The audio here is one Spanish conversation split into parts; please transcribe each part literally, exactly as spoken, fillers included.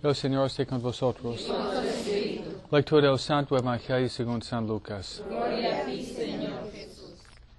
El Señor esté con vosotros. Lectura del Santo Evangelio según San Lucas. Gloria a ti, Señor Jesús.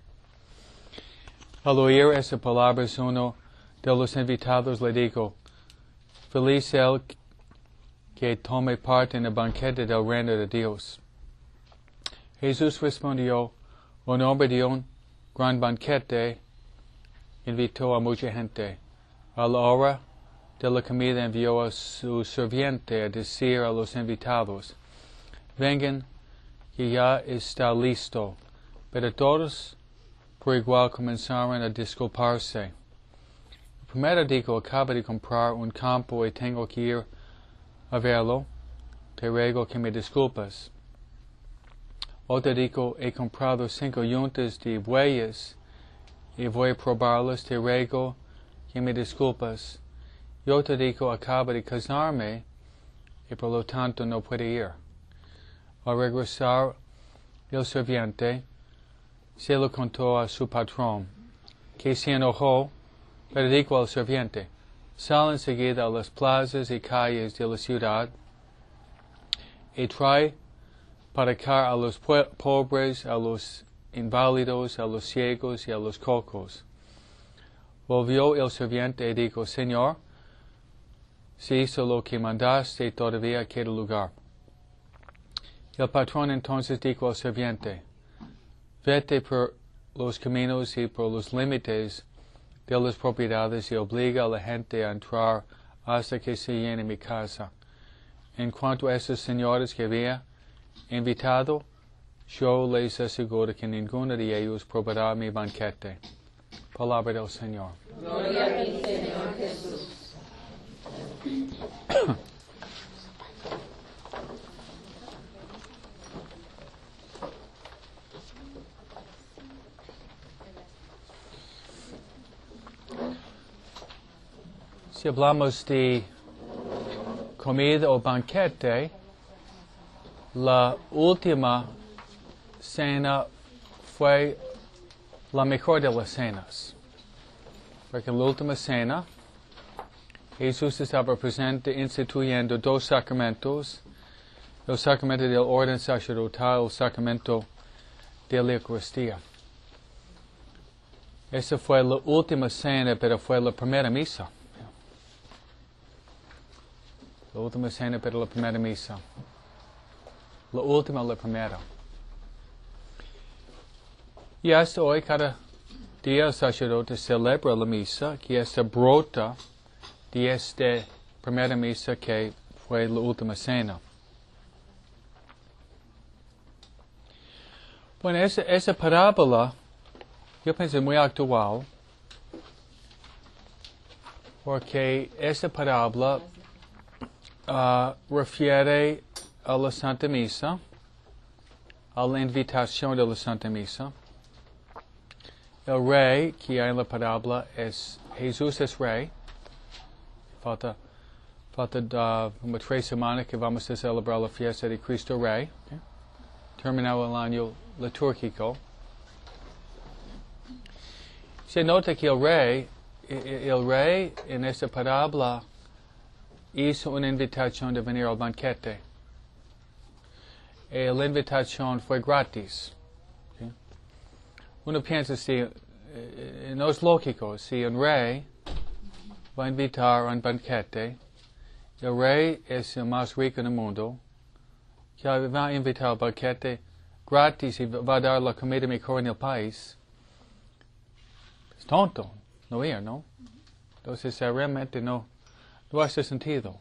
Al oír esas palabras, uno de los invitados le dijo, feliz el que tome parte en el banquete del reino de Dios. Jesús respondió, un hombre de un gran banquete invitó a mucha gente. A la hora de la comida envió a su sirviente a decir a los invitados, vengan, que ya está listo. Pero todos por igual comenzaron a disculparse. El primero dijo, acabo de comprar un campo y tengo que ir a verlo. Te ruego que me disculpas. Otro dijo, he comprado cinco yuntas de bueyes y voy a probarlas. Te ruego que me disculpas. Y otro dijo, acabo de casarme y por lo tanto no puedo ir. Al regresar el sirviente se lo contó a su patrón, que se enojó, pero dijo al sirviente, sal enseguida a las plazas y calles de la ciudad y trae para acá a los pobres, a los inválidos, a los ciegos y a los cojos. Volvió el sirviente y dijo, Señor, si hizo lo que mandaste, todavía queda lugar. El patrón entonces dijo al sirviente, vete por los caminos y por los límites de las propiedades y obliga a la gente a entrar hasta que se llene mi casa. En cuanto a esos señores que había invitado, yo les aseguro que ninguno de ellos probará mi banquete. Palabra del Señor. Gloria a ti, Señor Jesús. Si hablamos de comida o banquete, la última cena fue la mejor de las cenas. Porque en la última cena, Jesús estaba presente instituyendo dos sacramentos, el sacramento del orden sacerdotal, el sacramento de la Eucaristía. Esa fue la última cena, pero fue la primera misa. La última cena, pero la primera misa. La última, la primera. Y hasta hoy, cada día el sacerdote celebra la misa, que esta brota de esta primera misa que fue la última cena. Bueno, esa, esa parábola, yo pienso muy actual, porque esa parábola Uh, refiere a la Santa Misa, a la invitación de la Santa Misa. El rey que hay en la parábola es Jesús es rey. Falta, falta uh, como tres semanas que vamos a celebrar la fiesta de Cristo Rey. Okay. Terminado el año litúrgico. Se nota que el rey, el rey en esta parábola hizo una invitación de venir al banquete. Y la invitación fue gratis. ¿Sí? Uno piensa, si eh, no es lógico, si un rey va a invitar a un banquete, el rey es el más rico en el mundo, que va a invitar al banquete gratis y va a dar la comida mejor en el país. Es tonto no ir, ¿no? Entonces realmente no. No hace sentido.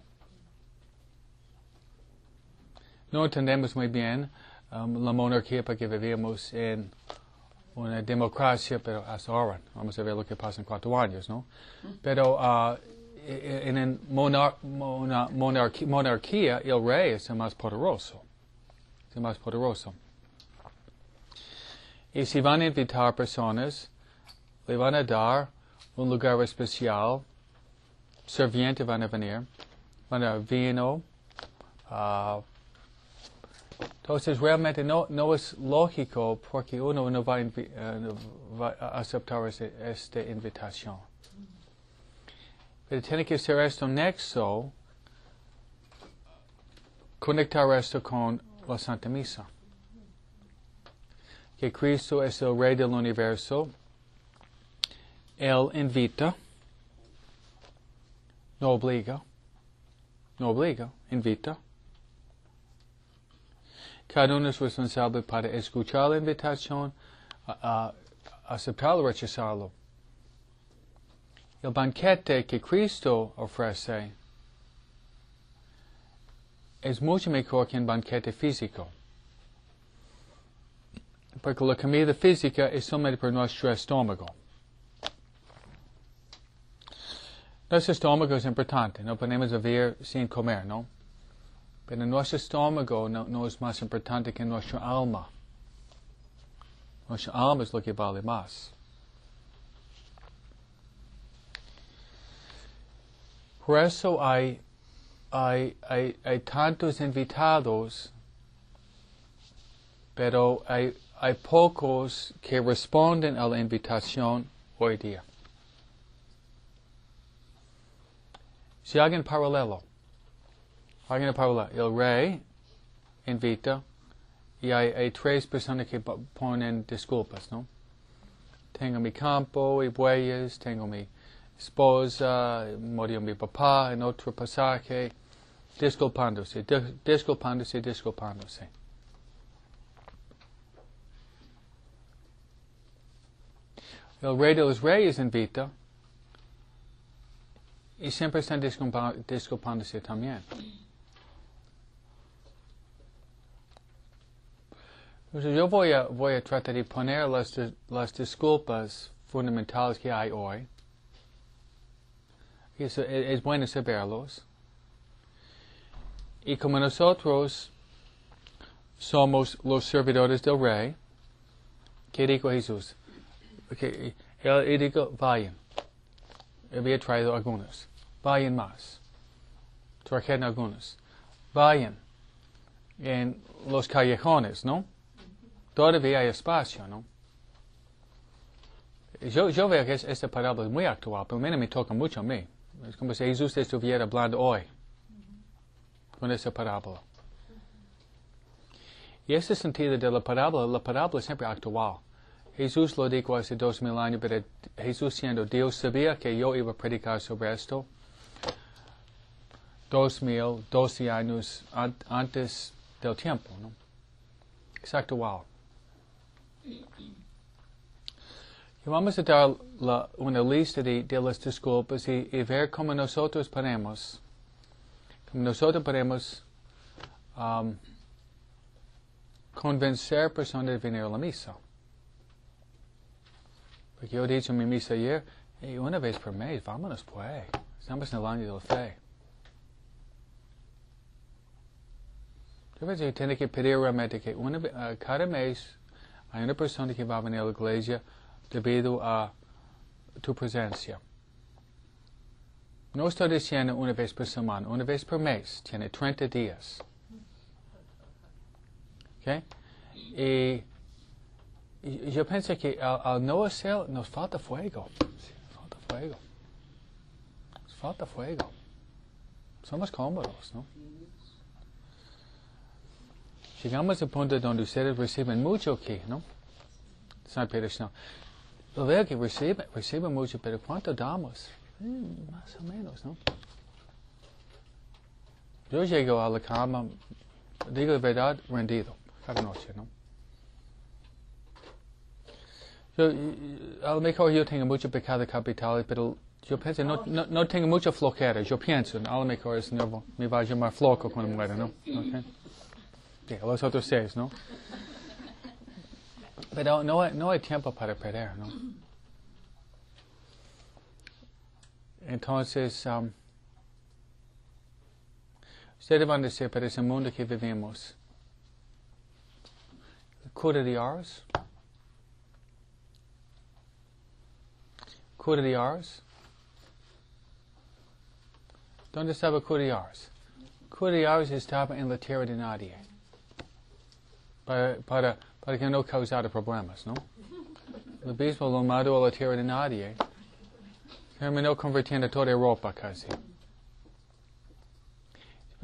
No entendemos muy bien um, la monarquía porque vivimos en una democracia, pero hasta ahora. Vamos a ver lo que pasa en cuatro años, ¿no? Pero uh, en, en monar, mona, monarquía, monarquía, el rey es el más poderoso. Es el más poderoso. Y si van a invitar personas, le van a dar un lugar especial. Sirvientes van a venir, van a dar vino. Uh, entonces realmente no, no es lógico porque uno no va a, invi uh, no va a aceptar ese, esta invitación. Pero tiene que ser esto nexo conectar esto con la Santa Misa. Que Cristo es el Rey del universo. Él invita, no obliga, no obliga, invita. Cada uno es responsable para escuchar la invitación, a, a aceptarlo o rechazarlo. El banquete que Cristo ofrece es mucho mejor que un banquete físico. Porque la comida física es solamente para nuestro estómago. Nuestro estómago es importante, no podemos vivir sin comer, ¿no? Pero nuestro estómago no, no es más importante que nuestra alma. Nuestra alma es lo que vale más. Por eso hay, hay, hay, hay tantos invitados, pero hay, hay pocos que responden a la invitación hoy día. Si alguien paralelo, alguien paralelo, el rey invita y hay, hay tres personas que ponen disculpas, ¿no? Tengo mi campo y bueyes, tengo mi esposa, murió mi papá en otro pasaje, disculpándose, di- disculpándose, disculpándose. El rey de los reyes invita y siempre están disculpa- disculpándose también. Entonces yo voy a, voy a tratar de poner las, las disculpas fundamentales que hay hoy. Y eso, es, es bueno saberlos. Y como nosotros somos los servidores del rey, ¿qué dijo Jesús? Okay, él, él dijo, vayan. Había traído algunos. Vayan más. Trajeron algunos. Vayan en los callejones, ¿no? Todavía hay espacio, ¿no? Yo, yo veo que es, esta parábola es muy actual, pero a mí me toca mucho a mí. Es como si Jesús estuviera hablando hoy con esa parábola. Y ese sentido de la parábola, la parábola es siempre actual. Jesús lo dijo hace dos mil años, pero Jesús siendo Dios sabía que yo iba a predicar sobre esto dos mil, doce años an- antes del tiempo, ¿no? Es actual. Y vamos a dar la, una lista de, de las disculpas y, y ver cómo nosotros podemos, cómo nosotros podemos um, convencer personas de venir a la misa. Porque yo he dicho en mi misa ayer, hey, una vez por mes, vámonos pues. Estamos en el año de la fe. Yo creo que tiene que pedir realmente que una, uh, cada mes hay una persona que va a venir a la iglesia debido a tu presencia. No estoy diciendo una vez por semana, una vez por mes, tiene treinta días. ¿Okay? Y, y yo pienso que al, al no hacer, nos falta fuego. Nos falta fuego. Nos falta fuego. Somos cómodos, ¿no? Llegamos al punto donde ustedes reciben mucho aquí, ¿no? San Pedro, no. Lo veo que reciben, reciben mucho, pero ¿cuánto damos? Mm, más o menos, ¿no? Yo llego a la cama, digo la verdad, rendido, cada noche, ¿no? Yo, a lo mejor yo tengo mucho pecado capital, pero yo pienso, no, no, no tengo mucha flojera. Yo pienso, a lo mejor el Señor me va a llamar flojo cuando muera, ¿no? Okay. Sí, a los otros seis, ¿no? Pero no hay, no hay tiempo para perder, ¿no? Entonces, um, ustedes van a decir, pero ese mundo que vivimos, cura de Ars, cura de Ars, ¿dónde estaba cura de Ars? Cura de Ars estaba en la tierra de nadie, para, para, para que no causara problemas, ¿no? El obispo lo mandó a la tierra de nadie, terminó convirtiendo toda Europa casi.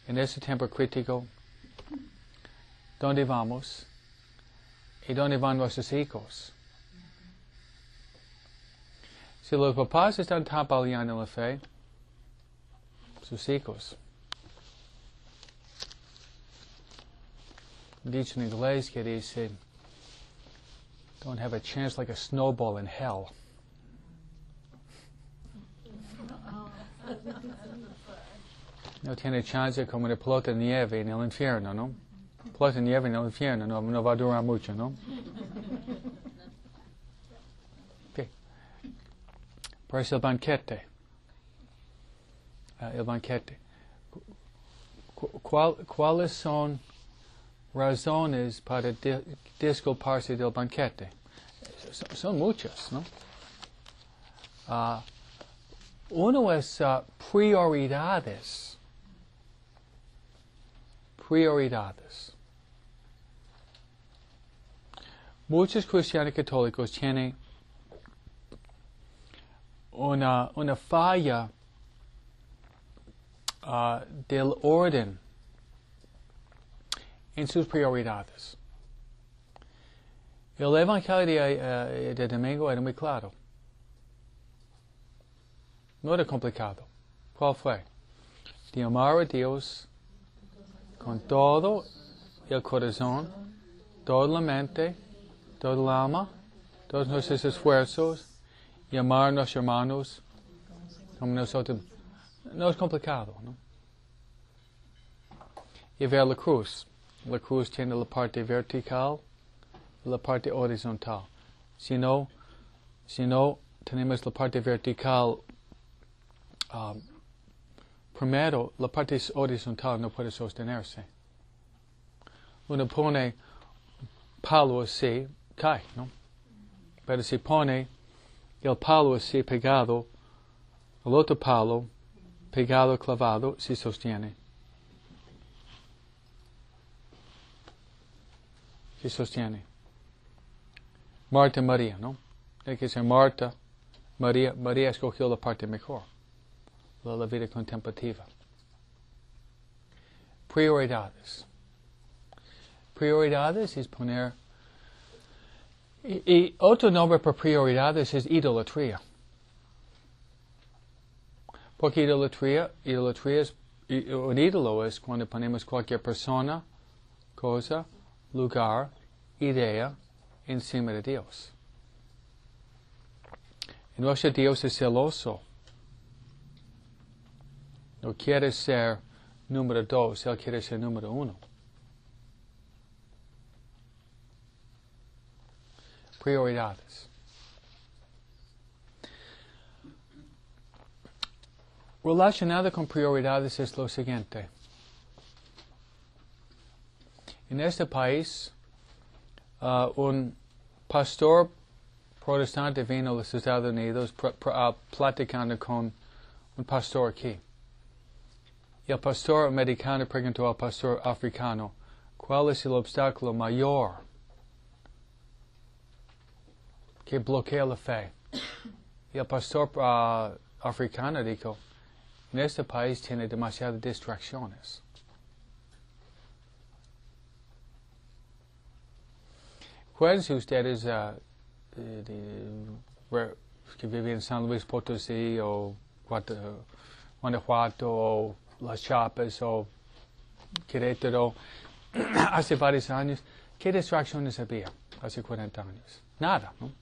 en este tiempo crítico, ¿dónde vamos? ¿Y dónde van nuestros hijos? Si los papás están tambaleando en la fe, sus hijos. Un dicho en inglés que dice, don't have a chance like a snowball in hell. No tiene chance como una pelota de nieve en el infierno, ¿no? Pelota de nieve en el infierno no, no va a durar mucho, ¿no? Okay. Por eso el banquete. Uh, el banquete. ¿Cuál, ¿Cuáles son razones para di disculparse del banquete? Son, son muchas, ¿no? Uh, uno es uh, prioridades. Prioridades. Muchos cristianos católicos tienen una, una falla uh, del orden en sus prioridades. El Evangelio de, uh, de domingo era muy claro. No era complicado. ¿Cuál fue? De amar a Dios con todo el corazón, toda la mente, toda el alma, todos nuestros esfuerzos, y amar a nuestros hermanos como nosotros. No es complicado, ¿no? Y ver la cruz. La cruz tiene la parte vertical y la parte horizontal. Si no, si no tenemos la parte vertical, um, primero, la parte horizontal no puede sostenerse. Uno pone palo así, cae, ¿no? Pero si pone el palo así pegado, el otro palo pegado, clavado, se sostiene. Se sostiene. Marta y María, ¿no? Hay que ser Marta, María. María escogió la parte mejor. La, la vida contemplativa. Prioridades. Prioridades es poner... Y, y otro nombre para prioridades es idolatría. Porque idolatría, idolatría es, un ídolo es cuando ponemos cualquier persona, cosa, lugar, idea encima de Dios. Y nuestro Dios es celoso. No quiere ser número dos, Él quiere ser número uno. Prioridades. Relacionado con prioridades es lo siguiente. En este país, uh, un pastor protestante vino a los Estados Unidos pr pr uh, platicando con un pastor aquí. Y el pastor americano preguntó al pastor africano, ¿cuál es el obstáculo mayor que bloquea la fe? Y el pastor uh, africano dijo, en este país tiene demasiadas distracciones. Acuérdense ustedes uh, de, de, que viven en San Luis Potosí o Guanajuato o Las Chapas o Querétaro hace varios años. ¿Qué distracciones había hace cuarenta años? Nada, ¿no?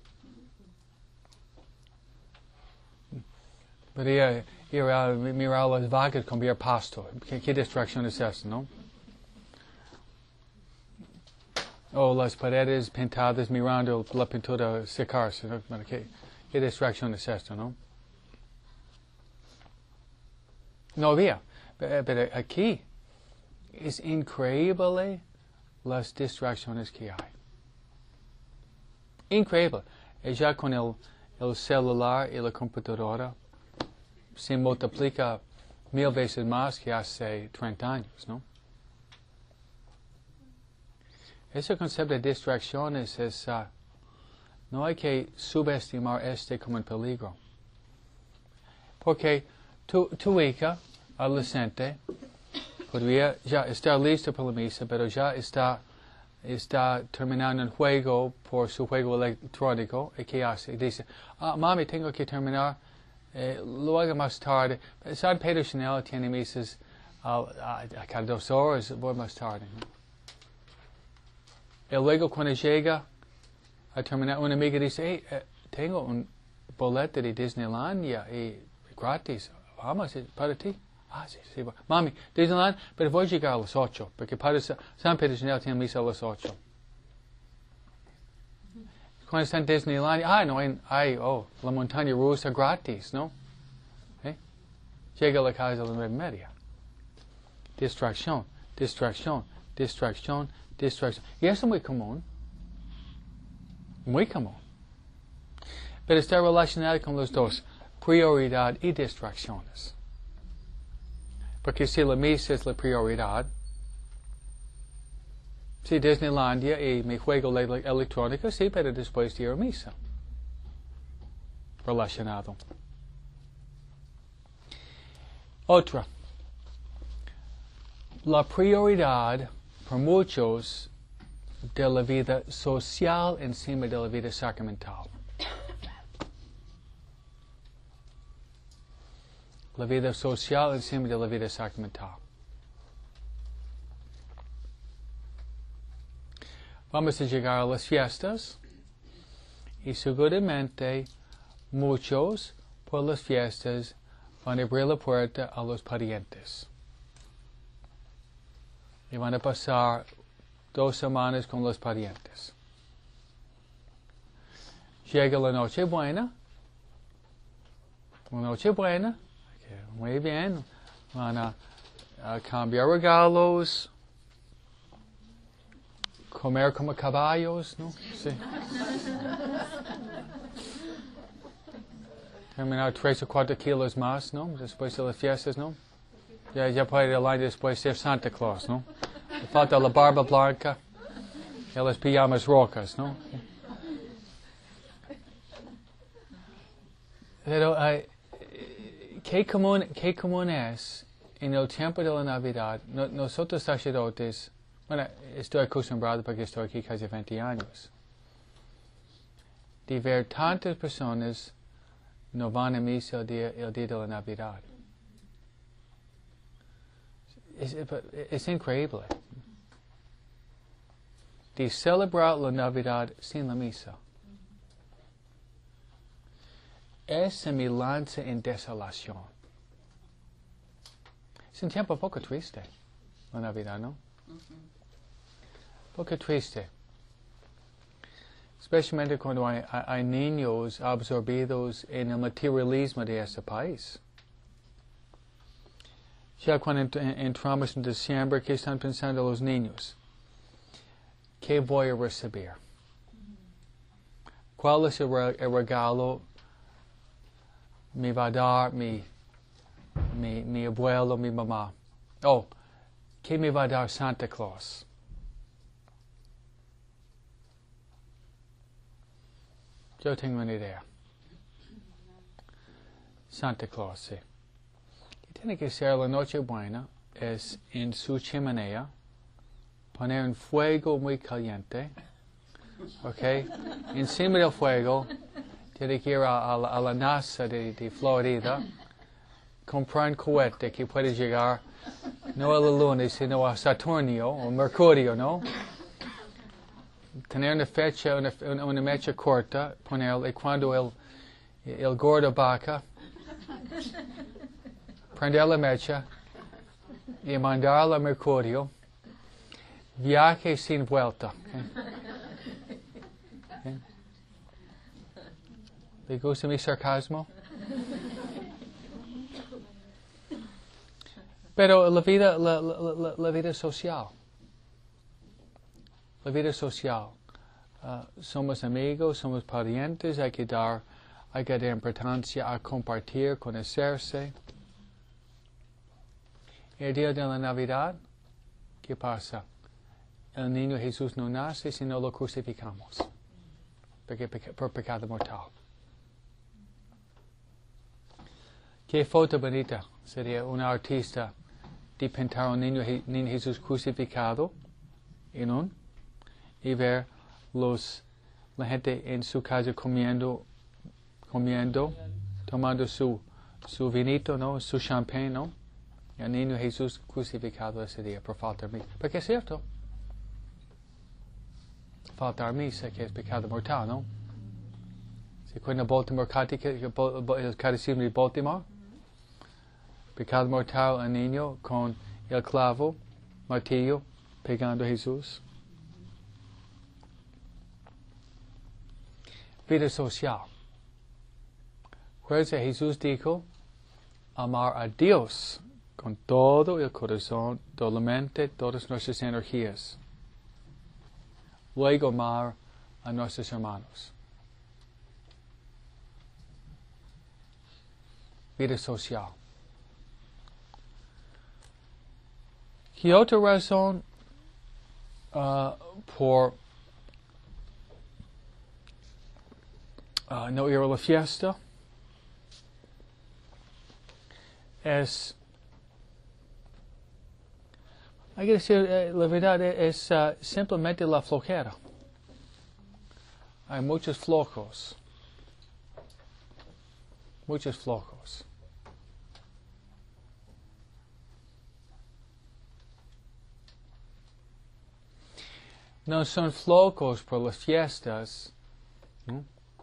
Podía ir a mirar a las vacas comer pasto. ¿Qué, qué distracción es esa, no? O las paredes pintadas mirando la pintura secarse, ¿no? ¿Qué, qué distracción es esta, no? No había. Pero aquí es increíble las distracciones que hay. Increíble. Y ya con el, el celular y la computadora se multiplica mil veces más que hace treinta años, ¿no? Ese concepto de distracciones es, uh, no hay que subestimar este como un peligro. Porque tu, tu hija, adolescente, podría ya estar listo para la misa, pero ya está, está terminando el juego por su juego electrónico. ¿Y qué hace? Dice, ah, mami, tengo que terminar, eh, lo hago más tarde. San Pedro Chanel tiene misas a, a, a cada dos horas, voy más tarde. ¿No? Y luego cuando llega a terminar, una amiga dice, hey, eh, tengo un boleto de Disneylandia y gratis, vamos, para ti. Ah, sí, sí. Mami, Disneyland, pero voy a llegar a las ocho, porque para San Pedro Chanel tiene misa a las ocho. Cuando está en Disneyland, ah, no, hay, hay, oh, la montaña rusa gratis, ¿no? ¿Eh? Llega a la casa a las nueve y media. Distracción, distracción, distracción, distracción. Y eso es muy común. Muy común. Pero está relacionado con los dos, prioridad y distracciones. Porque si la misa es la prioridad, si Disneylandia y mi juego electrónico, sí, pero después de ir a misa. Relacionado. Otra. La prioridad por muchos de la vida social encima de la vida sacramental. La vida social encima de la vida sacramental. Vamos a llegar a las fiestas y seguramente muchos por las fiestas van a abrir la puerta a los parientes. Y van a pasar dos semanas con los parientes. Llega la noche buena. La noche buena. Muy bien. Van a, a cambiar regalos. Comer como caballos, ¿no? Sí. Terminar tres o cuatro kilos más, ¿no? Después de las fiestas, ¿no? Ya, ya puede el año después ser Santa Claus, ¿no? Le falta la barba blanca y las pijamas rocas, ¿no? Pero, uh, ¿qué, común, ¿qué común es en el tiempo de la Navidad? No, nosotros sacerdotes, bueno, estoy acostumbrado porque estoy aquí casi veinte años, de ver tantas personas no van a misa el día, el día de la Navidad. Es, es increíble. De celebrar la Navidad sin la misa. Esa me lanza en desolación. Es un tiempo poco triste, la Navidad, ¿no? Poco triste. Especialmente cuando hay, hay niños absorbidos en el materialismo de este país. Ya cuando entramos en diciembre, ¿qué están pensando los niños? ¿Qué voy a recibir? ¿Cuál es el regalo me va a dar mi, mi, mi abuelo, mi mamá? Oh, ¿qué me va a dar Santa Claus? Yo tengo una idea. Santa Claus, sí. Tiene que ser la noche buena, es en su chimenea, poner un fuego muy caliente, ¿ok? Encima del fuego, tiene que ir a, a, la, a la NASA de, de Florida, comprar un cohete que puede llegar no a la Luna, sino a Saturnio o Mercurio, ¿no? Tener una fecha, una, una, una mecha corta, ponerle, y cuando el, el gordo baja, prender la mecha y mandarla a Mercurio, viaje sin vuelta. ¿Okay? ¿Okay? ¿Le gusta mi sarcasmo? Pero la vida, la, la, la, la vida social, la vida social, uh, somos amigos, somos parientes, hay que dar, hay que dar importancia a compartir, conocerse. El día de la Navidad, ¿qué pasa? El niño Jesús no nace si no lo crucificamos, porque peca- por pecado mortal. Qué foto bonita sería un artista de pintar a un niño, niño Jesús crucificado en un, y ver los, la gente en su casa comiendo, comiendo, tomando su, su vinito, ¿no? Su champagne, ¿no? Y el niño Jesús crucificado ese día por faltar misa. Porque es cierto. Faltar misa, que es pecado mortal, ¿no? ¿Se acuerdan Baltimore el catecismo de Baltimore? Pecado mortal al niño con el clavo, martillo, pegando a Jesús. Vida social. Pues Jesús dijo, amar a Dios con todo el corazón, toda la mente, todas nuestras energías. Luego amar a nuestros hermanos. Vida social. Y otra razón uh, por uh, no ir a la fiesta es, hay que decir, eh, la verdad es uh, simplemente la flojera. Hay muchos flojos. Muchos flojos. No son flojos por las fiestas, ¿no?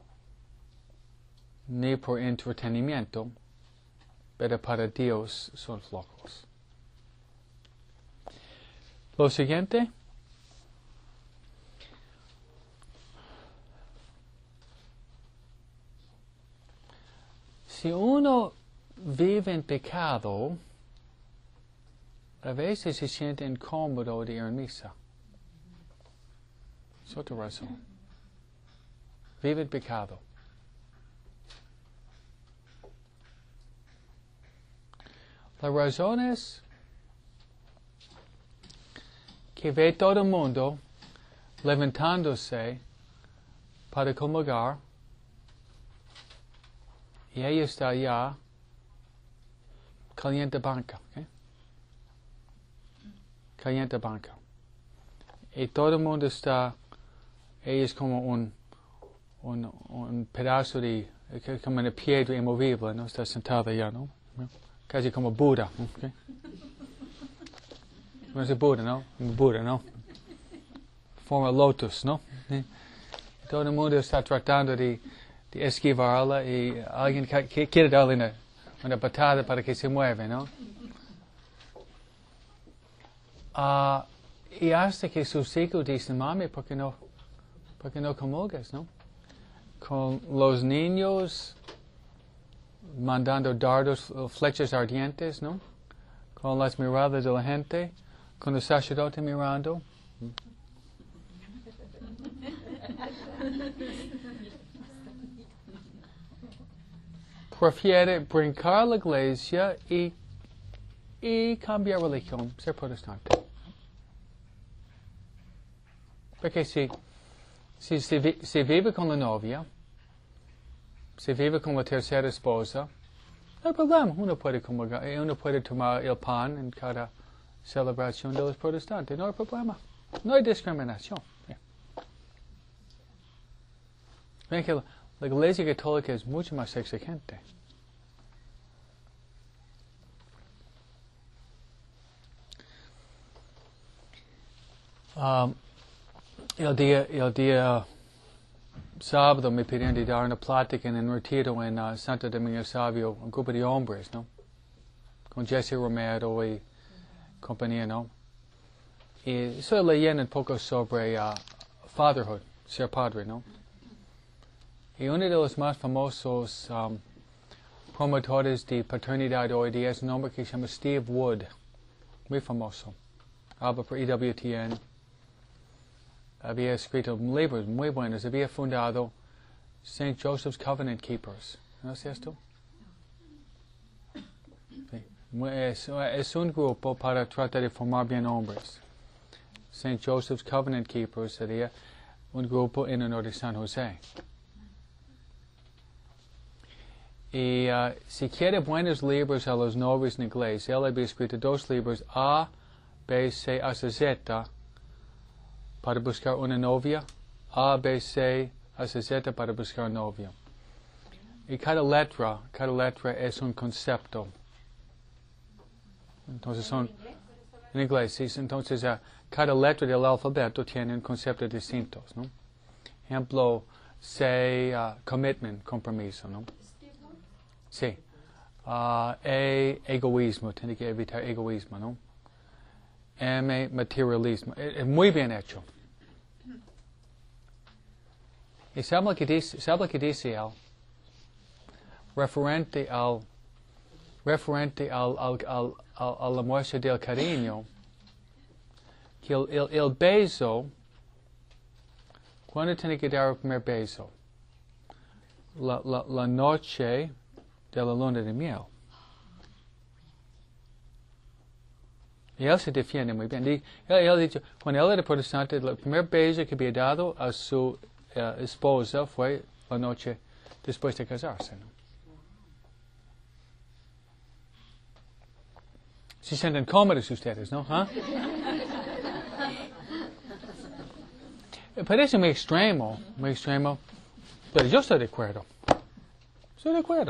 Ni por entretenimiento, pero para Dios son flojos. Lo siguiente, si uno vive en pecado, a veces se siente incómodo de ir a misa. Es otra razón. Vive en pecado. La razón es que ve todo el mundo levantándose para comulgar y ella está allá caliente banca. ¿Okay? Caliente banca. Y todo el mundo está, ella es como un, un, un pedazo de, como una piedra inmovible, ¿no? Está sentada allá, ¿no? Casi como Buda. ¿Okay? No es Buda, ¿no? Buda, ¿no? Forma lotus, ¿no? ¿Sí? Todo el mundo está tratando de, de esquivarla y alguien que, quiere darle una, una patada para que se mueva, ¿no? Uh, y hasta que sus hijos dicen, mami, ¿por qué no, por qué no comulgas, no? Con los niños mandando dardos, flechas ardientes, ¿no? Con las miradas de la gente, con el sacerdote mirando. Prefiere brincar la iglesia y, y cambiar religión, ser protestante. Porque si, si, si, vi, si vive con la novia, si vive con la tercera esposa, no hay problema. Uno puede, comulgar, uno puede tomar el pan en cada celebración de los protestantes. No hay problema. No hay discriminación. Yeah. Ven que la, la iglesia católica es mucho más exigente. Um, el día, el día sábado me pidieron de dar una plática en un retiro en uh, Santo Domingo Savio, un grupo de hombres, ¿no? Con Jesse Romero y compañía, ¿no? Y estoy leyendo un poco sobre uh, fatherhood, ser padre, ¿no? Y uno de los más famosos um, promotores de paternidad hoy día es un hombre que se llama Steve Wood, muy famoso. Habla por E W T N. Había escrito libros muy buenos. Había fundado Saint Joseph's Covenant Keepers. ¿No es esto? Sí. Es, es un grupo para tratar de formar bien hombres. Saint Joseph's Covenant Keepers sería un grupo en honor de San José. Y uh, si quiere buenos libros a los novios en inglés, él había escrito dos libros, A, B, C, hasta Z, para buscar una novia, A, B, C, hasta Z para buscar novio. Y cada letra, cada letra es un concepto. Entonces son, en inglés, sí, entonces uh, cada letra del alfabeto tiene un concepto distinto, ¿no? Ejemplo, C, uh, commitment, compromiso, ¿no? Sí. Uh, E, egoísmo, tiene que evitar egoísmo, ¿no? M, materialismo. Es, es muy bien hecho. ¿Y sabe lo que dice, sabe lo que dice él? Referente al, referente al, al, al, al, a la muestra del cariño, que el, el, el beso, ¿cuándo tiene que dar el primer beso? La, la, la noche de la luna de miel. Y él se defiende muy bien. Y él, él dice, cuando él era protestante, el primer beso que había dado a su uh, esposa fue la noche después de casarse, ¿no? Se sienten cómodos ustedes, ¿no? ¿Ah? Parece muy extremo, muy extremo, pero yo estoy de acuerdo. Estoy de acuerdo.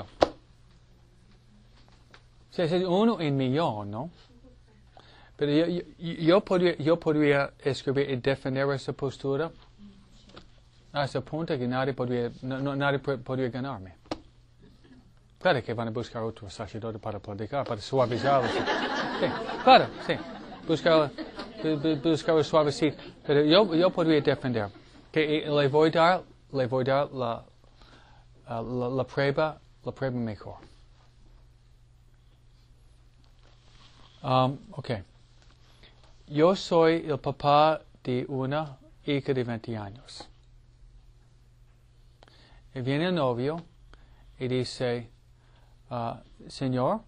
Si es uno en millón, ¿no? Pero yo, yo, yo, podría, yo podría escribir y defender esa postura hasta el punto que nadie podría, no, no, nadie podría ganarme. Claro que van a buscar otro sacerdote para predicar, para suavizarlo. Sí, claro, sí. Buscar, buscar suavecito. Pero yo, yo podría defender. Que le voy a dar, le voy a dar la, uh, la, la prueba, la prueba mejor. Um, ok. Yo soy el papá de una hija de veinte años. Y viene el novio y dice, uh, Señor,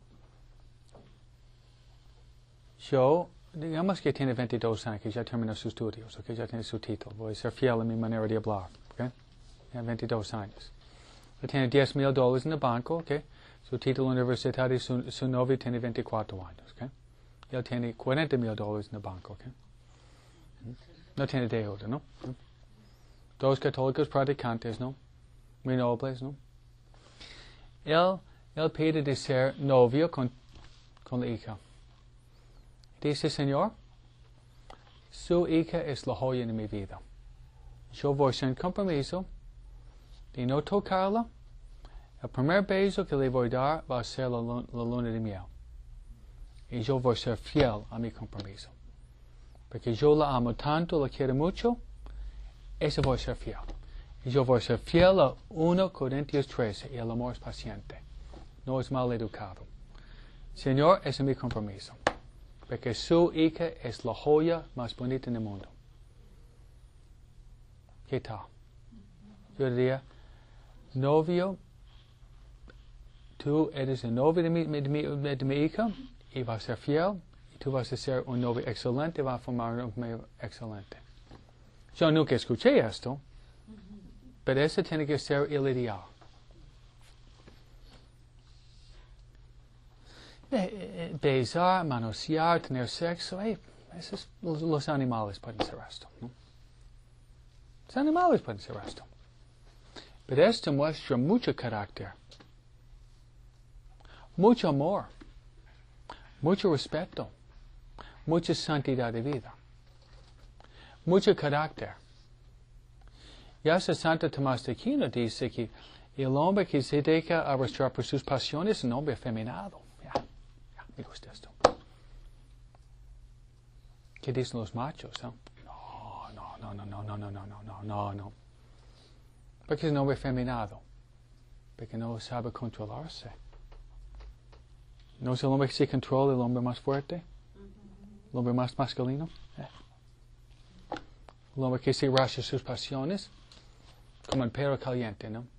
yo, digamos que tiene veintidós años, que ya terminó sus estudios, que ya tiene su título, voy a ser fiel a mi manera de hablar, ¿ok? Tiene veintidós años. Él tiene diez mil dólares en el banco, ¿ok? Su título universitario, su, su novio tiene veinticuatro años, ¿ok? Y él tiene cuarenta mil dólares en el banco, ¿ok? No tiene deuda, ¿no? Dos católicos practicantes, ¿no? Muy nobles, ¿no? Él, él pide de ser novio con, con la hija. Dice, Señor, su hija es la joya de mi vida. Yo voy a hacer un compromiso de no tocarla. El primer beso que le voy a dar va a ser la, la luna de miel. Y yo voy a ser fiel a mi compromiso. Porque yo la amo tanto, la quiero mucho, eso voy a ser fiel. Y yo voy a ser fiel a primera Corintios trece, y el amor es paciente, no es mal educado. Señor, ese es mi compromiso. Porque su hija es la joya más bonita en el mundo. ¿Qué tal? Yo diría, novio, tú eres el novio de mi, de mi, de mi hija y vas a ser fiel y tú vas a ser un novio excelente y vas a formar un novio excelente. Yo nunca escuché esto, pero eso tiene que ser el ideal. Besar, manosear, tener sexo, hey, esos, los, los animales pueden hacer esto, ¿no? Los animales pueden hacer esto. Pero esto muestra mucho carácter, mucho amor, mucho respeto, mucha santidad de vida, mucho carácter. Y hasta Santo Tomás de Aquino dice que el hombre que se deja arrastrar por sus pasiones es un hombre afeminado. Me gusta esto. ¿Qué dicen los machos? ¿No? No, no, no, no, no, no, no, no, no, no, no. Porque es un hombre feminado. Porque no sabe controlarse. ¿No es el hombre que se controla el hombre más fuerte? ¿El hombre más masculino? Eh. El hombre que se rasha sus pasiones como el perro caliente, ¿no?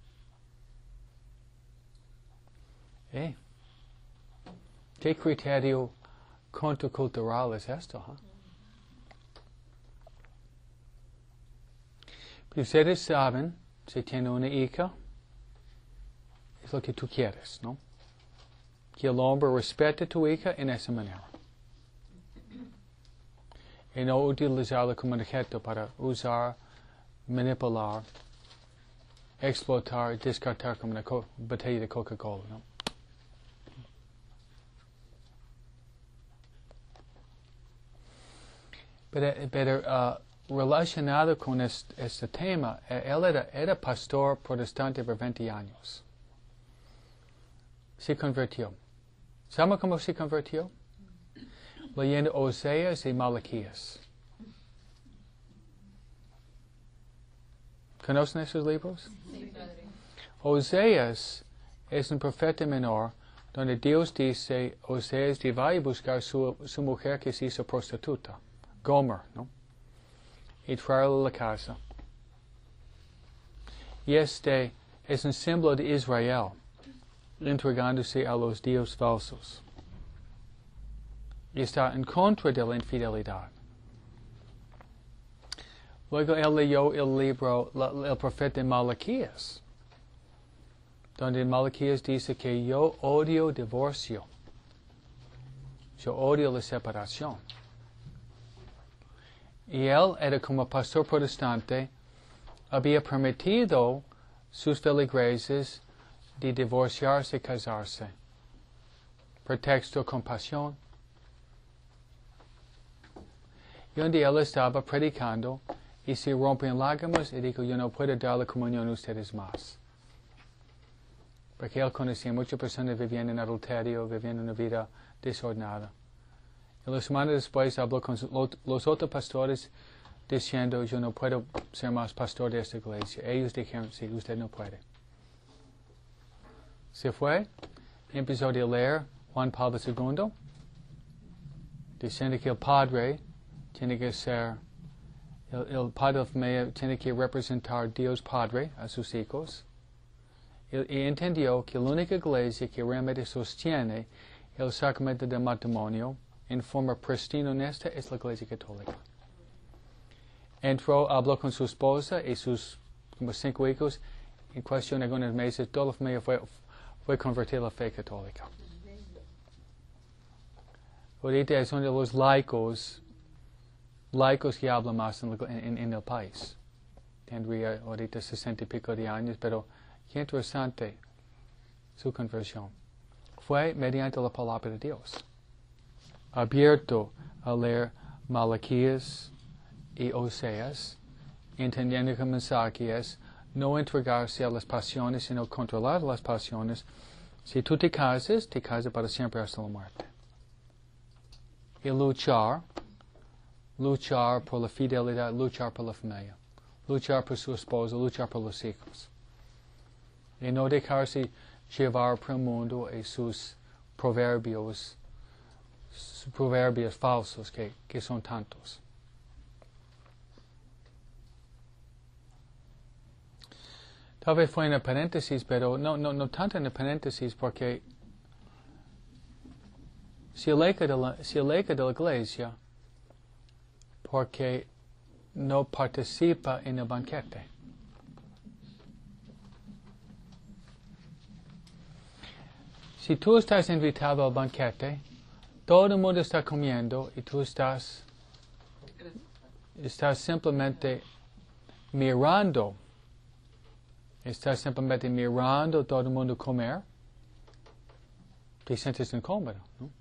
Eh. ¿Qué criterio contracultural es esto? ¿eh? Pero ustedes saben, si tienen una hija, es lo que tú quieres, ¿no? Que el hombre respete a tu hija en esa manera. Y no utilizarla como objeto para usar, manipular, explotar, descartar como una co- botella de Coca-Cola, ¿no? Pero, pero uh, relacionado con este, este tema, él era, era pastor protestante por veinte años. Se convirtió. ¿Sabe cómo se convirtió? Leyendo Oseas y Malaquías. ¿Conocen esos libros? Sí, padre. Oseas es un profeta menor donde Dios dice, Oseas va a buscar su, su mujer que se hizo prostituta, Gomer, ¿no? Y traerla a la casa. Y este es un símbolo de Israel, entregándose a los dioses falsos. Y está en contra de la infidelidad. Luego él leyó el libro, la, el profeta Malaquías, donde Malaquías dice que yo odio divorcio. Yo odio la separación. Y él era como pastor protestante, había permitido sus feligreses de divorciarse y casarse. Pretexto compasión. Y un día él estaba predicando y se rompen lágrimas y dijo, yo no puedo dar la comunión a ustedes más. Porque él conocía muchas personas que vivían en adulterio, vivían una vida desordenada. Y la semana después habló con los otros pastores diciendo, yo no puedo ser más pastor de esta iglesia. Ellos dijeron, sí, usted no puede. Se fue, empezó a leer Juan Pablo segundo, diciendo que el padre tiene que ser, el, el padre de familia tiene que representar a Dios Padre a sus hijos. Y, y entendió que la única iglesia que realmente sostiene el sacramento del matrimonio en forma pristina y honesta es la iglesia católica. Entró, habló con su esposa y sus como cinco hijos. En cuestión de algunos meses, toda la familia fue, fue convertida a la fe católica. Ahorita es uno de los laicos, laicos que habla más en, en, en el país. Tendría ahorita sesenta y pico de años, pero qué interesante su conversión. Fue mediante la palabra de Dios. Abierto a leer Malaquías y Oseas, entendiendo que el mensaje es no entregarse a las pasiones, sino controlar las pasiones. Si tú te casas, te casas para siempre hasta la muerte. Y luchar, luchar por la fidelidad, luchar por la familia, luchar por su esposa, luchar por los hijos. Y no dejarse llevar por el mundo y sus proverbios, sus proverbios falsos que, que son tantos. Tal vez fue en el paréntesis, pero no, no, no tanto en el paréntesis, porque se aleja de la, se aleja de la iglesia porque no participa en el banquete. Si tú estás invitado al banquete, todo el mundo está comiendo y tú estás, estás simplemente mirando. Estás simplemente mirando a todo el mundo comer. Te sientes incómodo, ¿no?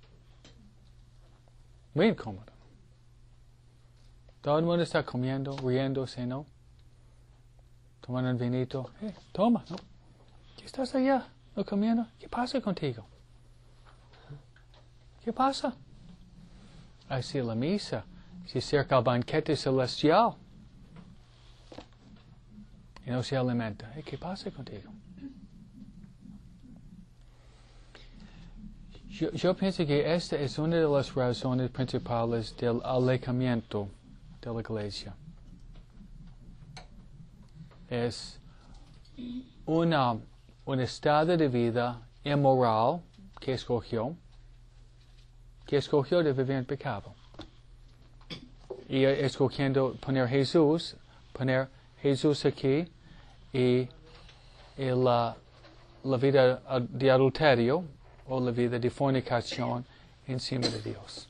Muy incómodo. Todo el mundo está comiendo, riéndose, ¿no? Tomando un vinito. Hey, toma, ¿no? ¿Qué estás allá? ¿No comiendo? ¿Qué pasa contigo? ¿Qué pasa? Así la misa se acerca al banquete celestial. Y no se alimenta. Hey, ¿qué pasa contigo? Yo, yo pienso que esta es una de las razones principales del alejamiento de la iglesia. Es una, un estado de vida inmoral que escogió, que escogió de vivir en pecado. Y escogiendo poner Jesús, poner Jesús aquí, y, y la, la vida de adulterio o la vida de fornicación encima de Dios.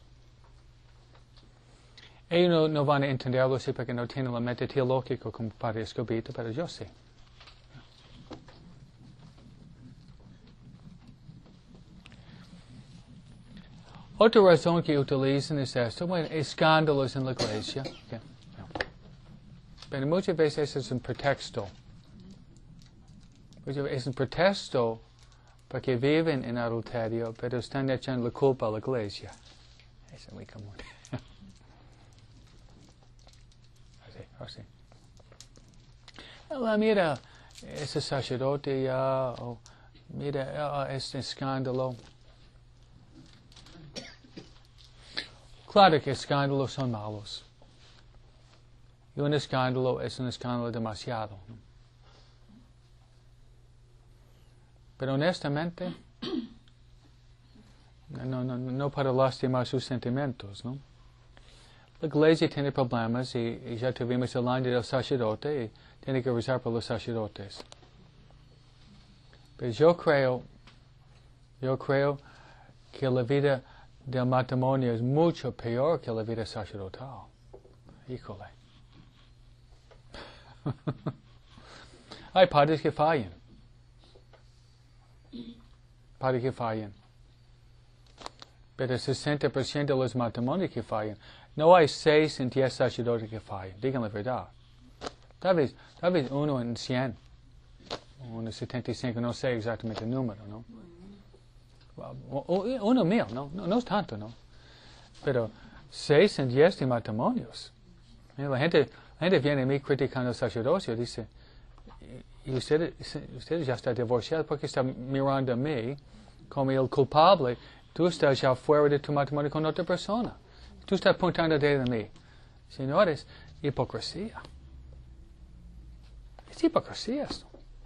Ellos no, no van a entenderlo así porque no tienen la mente teológica como Padre Escobito, pero yo sí. Otra razón que utilizan es esto, bueno, escándalos en la iglesia. Okay. No. Pero muchas veces es un pretexto. Muchas veces es un pretexto porque viven en adulterio, pero están echando la culpa a la iglesia. Eso es muy común. Así, así. Ah, mira, ese sacerdote ya, o mira, ah, este escándalo. Claro que escándalos son malos. Y un escándalo es un escándalo demasiado. ¿No? Pero honestamente, no, no, no para lastimar sus sentimientos, ¿no? La iglesia tiene problemas y, y ya tuvimos el año del sacerdote y tiene que rezar por los sacerdotes. Pero yo creo, yo creo que la vida del matrimonio es mucho peor que la vida sacerdotal. Híjole. Hay padres que fallan. Padres que fallan. Pero el sesenta por ciento de los matrimonios que fallan. No hay seis en diez sacerdotes que fallan. Digan la verdad. Tal vez, tal vez uno en cien. Uno en setenta y cinco. No sé exactamente el número, ¿no? Uno mil, ¿no? No, no es tanto, ¿no? Pero seis en diez de matrimonios. La gente, la gente viene a mí criticando el sacerdocio, dice, y usted, usted ya está divorciado porque está mirando a mí como el culpable. Tú estás ya fuera de tu matrimonio con otra persona. Tú estás apuntando a de mí. Señores, hipocresía. Es hipocresía esto.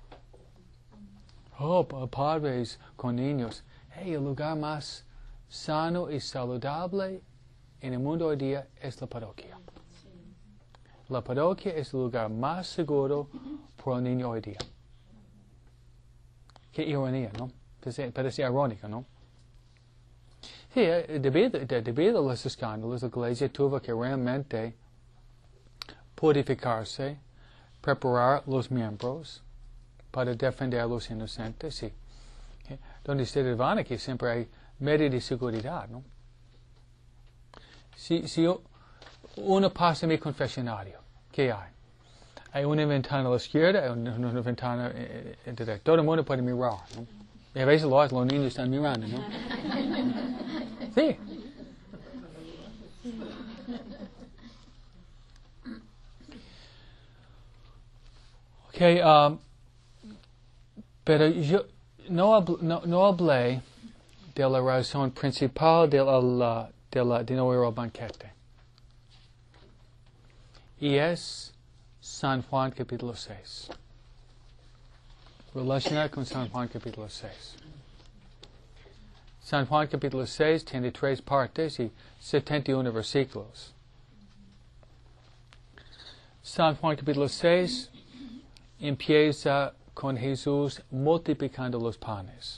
Oh, padres con niños. Hey, el lugar más sano y saludable en el mundo hoy día es la parroquia. La parroquia es el lugar más seguro para un niño hoy día. Qué ironía, ¿no? Parece, parece irónico, ¿no? Sí, debido, debido a los escándalos, la iglesia tuvo que realmente purificarse, preparar los miembros para defender a los inocentes, sí. Donde ustedes van aquí siempre hay medios de seguridad, ¿no? Si, si uno pasa en mi confesionario, ¿qué hay? Hay una ventana a la izquierda, hay una, una ventana eh, eh, derecha. Todo el mundo puede mirar, ¿no? Y a veces los, los niños están mirando, ¿no? Sí. Okay, um, pero yo no, habl no, no hablé de la razón principal de, la, de, la, de no ir al banquete. Y es San Juan capítulo seis. Relacionado con San Juan capítulo seis. San Juan capítulo seis tiene tres partes y setenta y uno versículos. San Juan capítulo seis empieza con Jesús multiplicando los panes.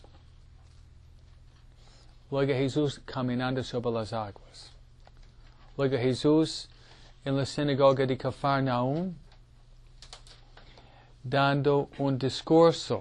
Luego Jesús caminando sobre las aguas. Luego Jesús en la sinagoga de Cafarnaúm dando un discurso,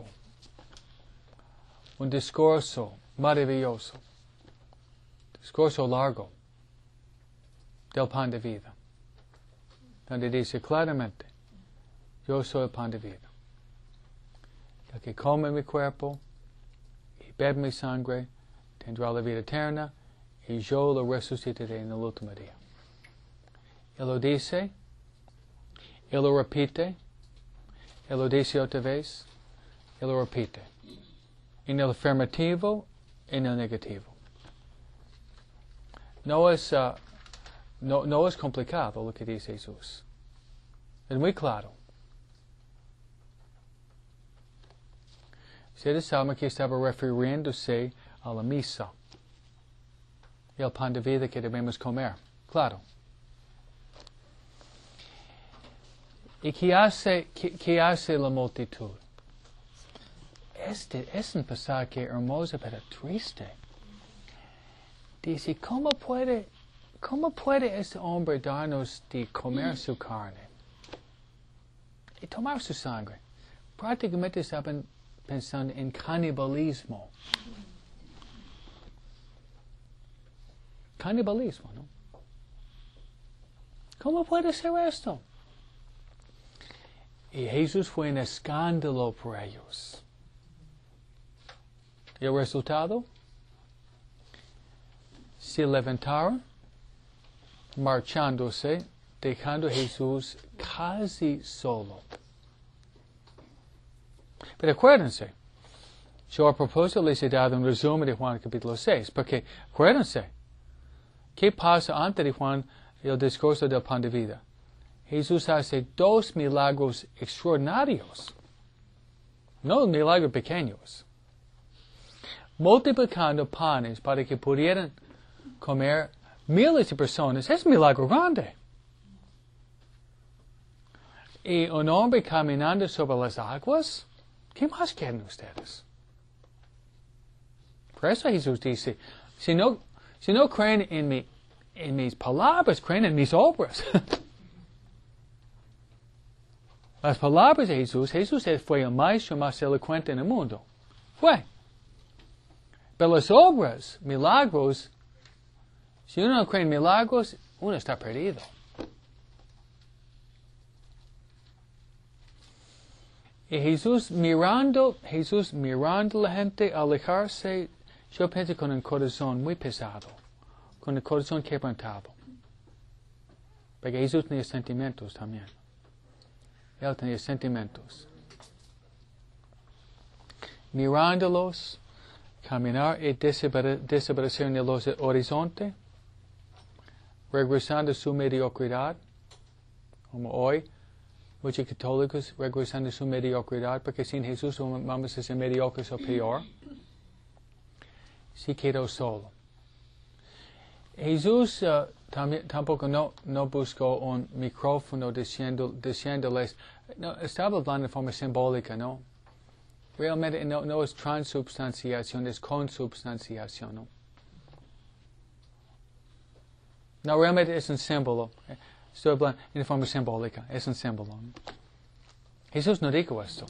un discurso maravilloso, discurso largo del pan de vida, donde dice claramente, yo soy el pan de vida. El que come mi cuerpo y bebe mi sangre tendrá la vida eterna y yo lo resucitaré en el último día. Él lo dice, Él lo repite, Él lo dice otra vez, Él lo repite. En el afirmativo, en el negativo. No es, uh, no, no es complicado lo que dice Jesús. Es muy claro. Ustedes saben que estaba refiriéndose a la misa. Y el pan de vida que debemos comer. Claro. ¿Y qué hace, qué, qué hace la multitud? este es un pasaje hermoso pero triste. Dice, ¿cómo puede, cómo puede este hombre darnos de comer su carne y tomar su sangre? Prácticamente estaban pensando en canibalismo. Canibalismo, ¿no? ¿Cómo puede ser esto? Y Jesús fue un escándalo por ellos. ¿Y el resultado? Se levantaron, marchándose, dejando a Jesús casi solo. Pero acuérdense, yo a propósito les he dado un resumen de Juan capítulo seis, porque acuérdense, ¿qué pasa antes de Juan, el discurso del pan de vida? Jesús hace dos milagros extraordinarios, no milagros pequeños, multiplicando panes para que pudieran comer miles de personas. Es un milagro grande. Y un hombre caminando sobre las aguas, ¿qué más quieren ustedes? Por eso Jesús dice, si no, si no creen en, mi, en mis palabras, creen en mis obras. Las palabras de Jesús, Jesús fue el maestro más elocuente en el mundo. Fue. Pero las obras, milagros, si uno no cree en milagros, uno está perdido. Y Jesús mirando, Jesús mirando a la gente alejarse, yo pienso con un corazón muy pesado, con el corazón quebrantado. Porque Jesús tenía sentimientos también. Él tenía sentimientos. Mirándolos, caminar y desaparecer en el horizonte, regresando a su mediocridad, como hoy, muchos católicos regresando a su mediocridad, porque sin Jesús vamos a ser mediocres o peor. Sí quedó solo. Jesús uh, también, tampoco no, no buscó un micrófono diciendo, diciéndoles, no, estaba hablando de forma simbólica, ¿no? Realmente no, no es transubstanciación, es consubstanciación, ¿no? No, realmente es un símbolo. Estoy hablando en forma simbólica, es un símbolo, ¿no? Jesús no dijo esto.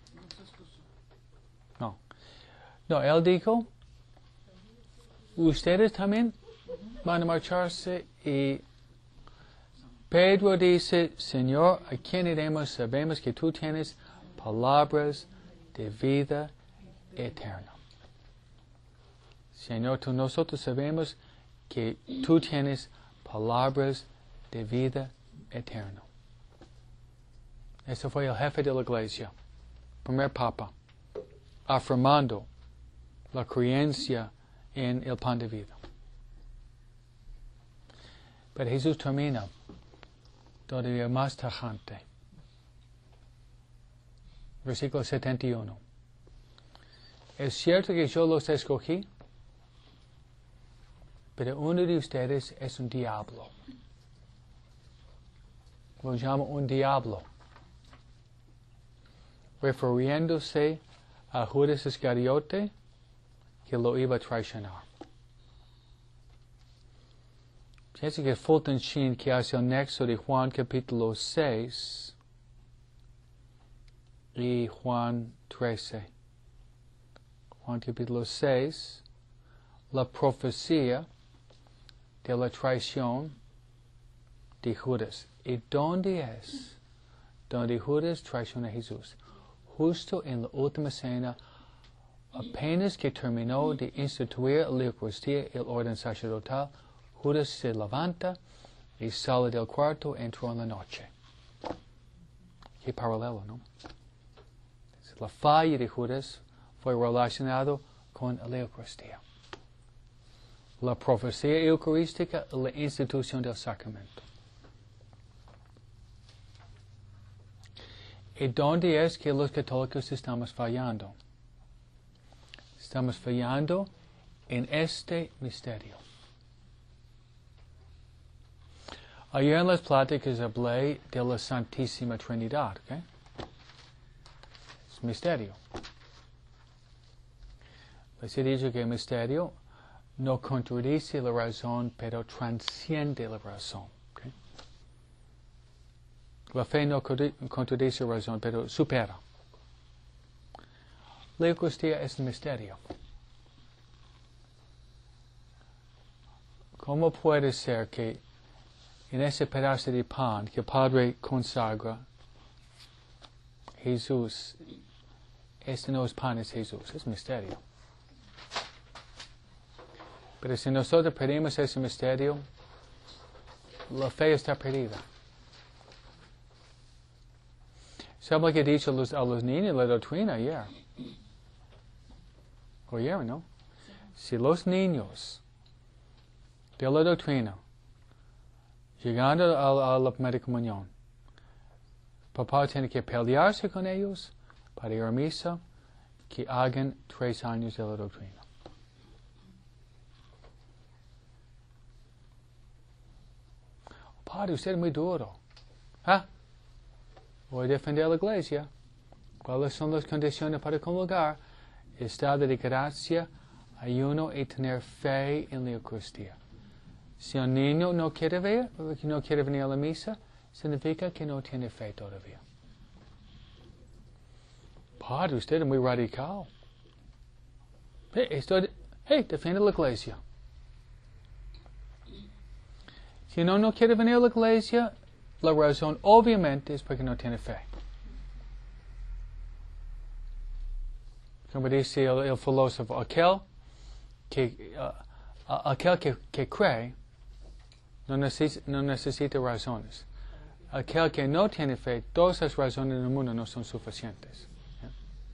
No. No, Él dijo, ustedes también van a marcharse, y Pedro dice, Señor, ¿a quién iremos? Sabemos que tú tienes palabras de vida eterna. Señor, tú, nosotros sabemos que tú tienes palabras de vida eterna. Ese fue el jefe de la iglesia, primer papa, afirmando la creencia en el pan de vida. Pero Jesús termina todavía más tajante. Versículo setenta y uno. Es cierto que yo los escogí, pero uno de ustedes es un diablo. Lo llamo un diablo, refiriéndose a Judas Iscariote, que lo iba a traicionar. Pienso que Fulton Sheen, que hace el nexo de Juan capítulo seis y Juan trece. Juan capítulo seis, la profecía de la traición de Judas. ¿Y dónde es? Donde Judas traiciona a Jesús. Justo en la última cena, apenas que terminó de instituir la Eucaristía, el orden sacerdotal, Judas se levanta y sale del cuarto, entró en la noche. Qué paralelo, ¿no? La falla de Judas fue relacionado con la Eucaristía. La profecía eucarística y la institución del sacramento. ¿Y dónde es que los católicos estamos fallando? Estamos fallando en este misterio. Ayer en las pláticas hablé de la Santísima Trinidad, ¿ok? Es misterio. Les he dicho que el misterio no contradice la razón, pero transciende la razón. ¿Okay? La fe no contradice la razón, pero supera. La Eucaristía es un misterio. ¿Cómo puede ser que en ese pedazo de pan que el Padre consagra, Jesús, este no es pan, es Jesús, es un misterio? Pero si nosotros perdemos ese misterio, la fe está perdida. ¿Sabe lo que he dicho a los, a los niños la doctrina ayer? Oyeron, ¿no? Si los niños de la doctrina, llegando a, a la primera comunión, papá tiene que pelearse con ellos para ir a misa, que hagan tres años de la doctrina. Padre, usted es muy duro. ¿Ah? Voy a defender la iglesia. ¿Cuáles son las condiciones para comulgar? Estado de gracia, ayuno y tener fe en la Eucaristía. Si un niño no quiere ver, no quiere venir a la misa, significa que no tiene fe todavía. Padre, usted es muy radical. Hey, estoy, hey, defiende la iglesia. Si no, no quiere venir a la iglesia, la razón obviamente es porque no tiene fe. Como dice el, el filósofo, aquel que, uh, aquel que, que cree no necesita, no necesita razones. Aquel que no tiene fe, todas las razones del mundo no son suficientes. ¿Yeah?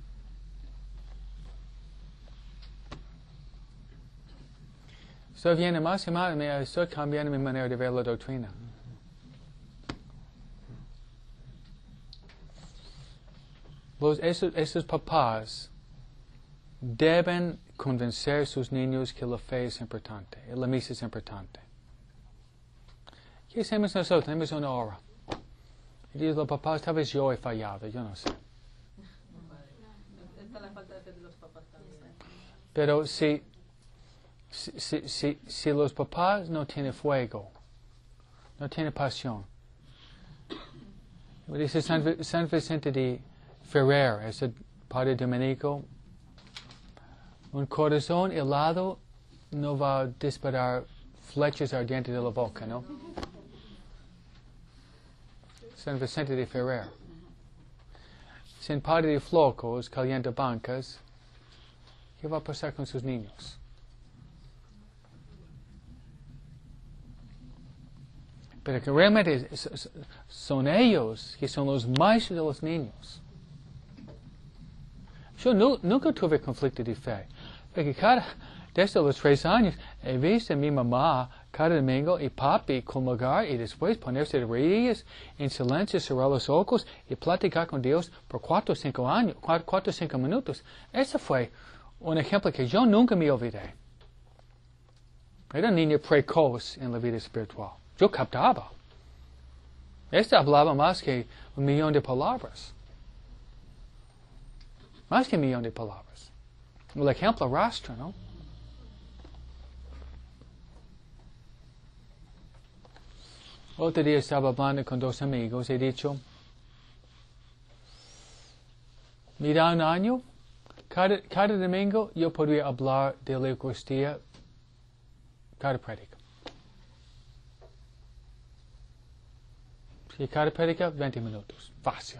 Estoy viendo más y más, me estoy cambiando mi manera de ver la doctrina. Los, esos, esos papás deben convencer a sus niños que la fe es importante, la misa es importante. ¿Qué hacemos nosotros? Tenemos una hora. Y dicen los papás, tal vez yo he fallado, yo no sé. Esta es la falta de fe de los papás también. Pero si, si, si, si, si los papás no tienen fuego, no tienen pasión, dice San, San Vicente de Ferrer, ese padre dominico, un corazón helado no va a disparar flechas ardientes de la boca, ¿no? San Vicente de Ferrer. Sin padre de flocos calienta bancas, ¿qué va a pasar con sus niños? Pero que realmente son ellos que son los maestros de los niños. Yo no, nunca tuve conflicto de fe. Porque cada, desde los tres años, he visto a mi mamá cada domingo y papi comulgar y después ponerse de rodillas en silencio, cerrar los ojos y platicar con Dios por cuatro o cinco años, cuatro, cuatro o cinco minutos. Ese fue un ejemplo que yo nunca me olvidé. Era un niño precoz en la vida espiritual. Yo captaba. Este hablaba más que un millón de palabras. Más que un millón de palabras. El ejemplo arrastra, ¿no? Otro día estaba hablando con dos amigos y he dicho, mira, un año, cada, cada domingo yo podría hablar de la Eucaristía cada prédica. Y cada prédica, veinte minutos. Fácil.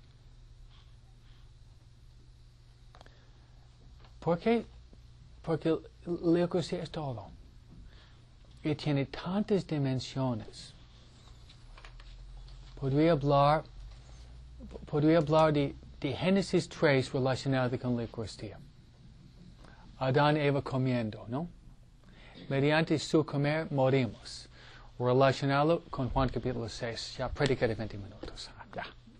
¿Por qué? Porque la Eucaristía es todo. Y tiene tantas dimensiones. Podría hablar, podría hablar de, de Génesis tres relacionado con la Eucaristía. Adán y Eva comiendo, ¿no? Mediante su comer morimos. Relacionarlo con Juan capítulo seis. Ya predica de veinte minutos. Ya.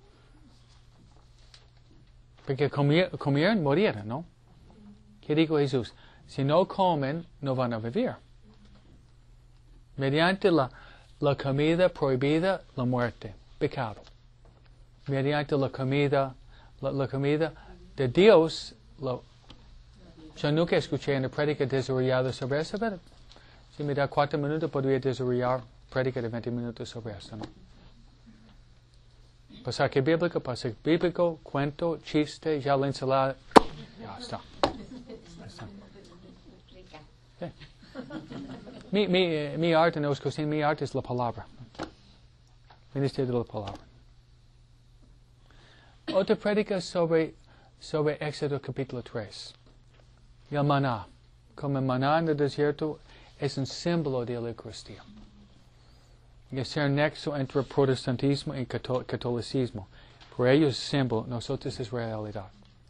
Porque comier, comieron, murieron, ¿no? ¿Qué dijo Jesús? Si no comen, no van a vivir. Mediante la, la comida prohibida, la muerte, pecado. Mediante la comida, la, la comida de Dios, la, Yo nunca escuché una prédica desarrollada sobre eso, pero si me da cuatro minutos podría desarrollar prédica de veinte minutos sobre eso, ¿no? Pasaje bíblico, pasaje bíblico, cuento, chiste, ya la ensalada, ya está. Ya está. Okay. Mi, mi, eh, mi arte no es cocina, mi arte es la palabra. Ministerio de la palabra. Otra prédica sobre, sobre Éxodo capítulo tres. El maná. Como el maná en el desierto es un símbolo de la Eucaristía. Y es el nexo entre protestantismo y catolicismo. Por ellos es símbolo, nosotros es realidad.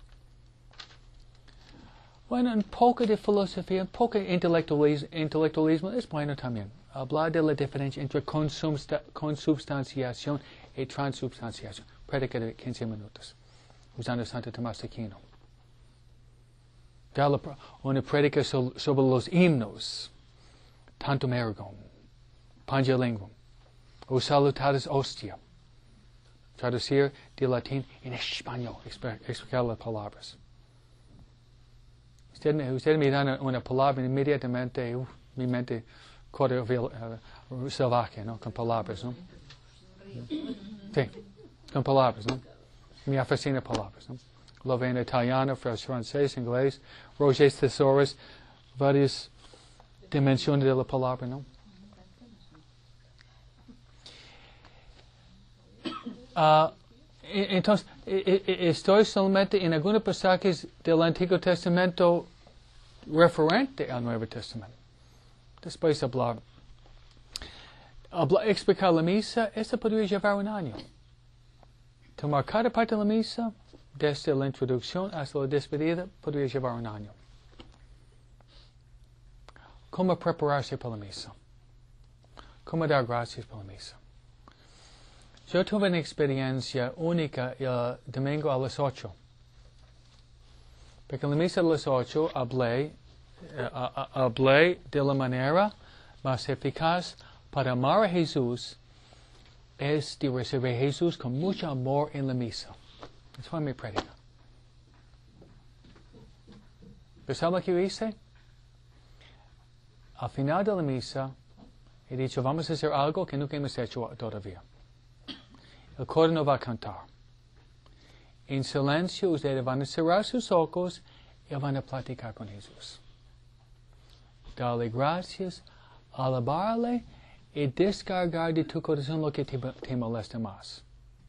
Bueno, un poco de filosofía, un poco de intelectualismo, intelectualismo es bueno también. Hablar de la diferencia entre consubstanciación y transubstanciación. Prédica de quince minutos, usando Santo Tomás de Aquino. Una prédica sobre los himnos, Tantum Ergo, Pangelingum, o Salutatis Hostia. Traducir de latín en español, explicar las palabras. Usted, usted me da una, una palabra inmediatamente, uh, mi mente corre uh, salvaje, ¿no? Con palabras, ¿no? Sí, con palabras, ¿no? Me fascina palabras, ¿no? Lo veo en italiano, francés, inglés, Roger's Thesaurus, varias dimensiones de la palabra, ¿no? Uh, entonces, estoy solamente en algunos pasajes del Antiguo Testamento referente al Nuevo Testamento. Después hablar, hablar explicar la misa, esto podría llevar un año. Tomar cada parte de la misa, desde la introducción hasta la despedida, podría llevar un año. ¿Cómo prepararse para la misa? ¿Cómo dar gracias por la misa? Yo tuve una experiencia única el domingo a las ocho. Porque en la misa a las ocho hablé, uh, hablé de la manera más eficaz para amar a Jesús es de recibir a Jesús con mucho amor en la misa. Eso fue mi prédica. ¿Pero saben lo que yo hice? Al final de la misa he dicho, vamos a hacer algo que nunca hemos hecho todavía. El coro no va a cantar. En silencio ustedes van a cerrar sus ojos y van a platicar con Jesús. Darle gracias, alabarle y descargar de tu corazón lo que te, te molesta más.